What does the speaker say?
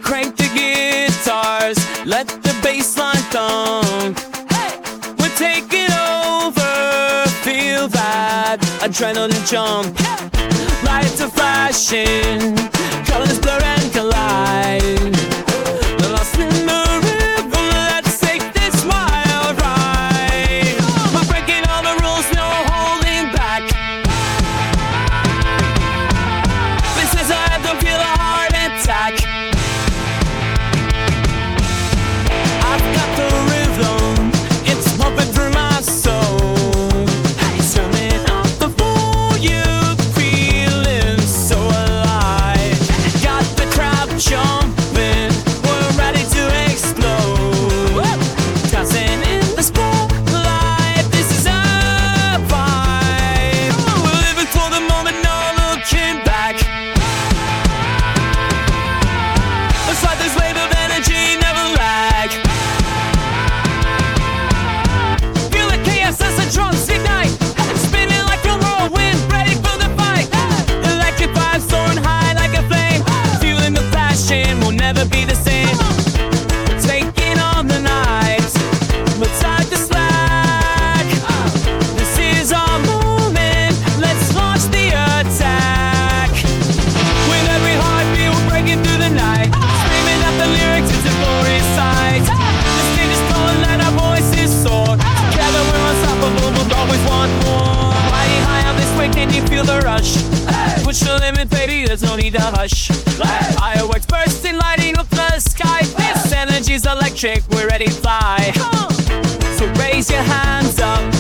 crank the guitars, let the bass line thump. We're taking over, feel that adrenaline jump. Lights are flashing, colors blur and collide. Lost in the rhythm, let's take this wild ride. We're breaking all the rules, no holding back. This is our anthem, feel a heart attack. I've got the rhythm, it's pumping through my soul. It's turning up the volume, feeling so alive. Got the crowd jumping, we're ready to explode. Dancing in the spotlight, this is our vibe. We're living for the moment, no looking back. Looks like this wave of energy never lag. Feel the chaos as the drums ignite, spinning like a whirlwind, ready for the fight. Electric vibes soaring high like a flame, fueling the passion, we'll never be the same. We're taking on the night, we're tied to slack. This is our moment, let's launch the attack. With every heartbeat we're breaking through the night, screaming out the lyrics, it's a glorious sight. The stage is calling, let our voices soar. Together we're unstoppable, we'll always want more. Riding high on this wave, can you feel the rush? Push the limit, baby, there's no need to hush. Fireworks bursting, lighting up the sky. This energy's electric, we're ready to fly. So raise your hands up,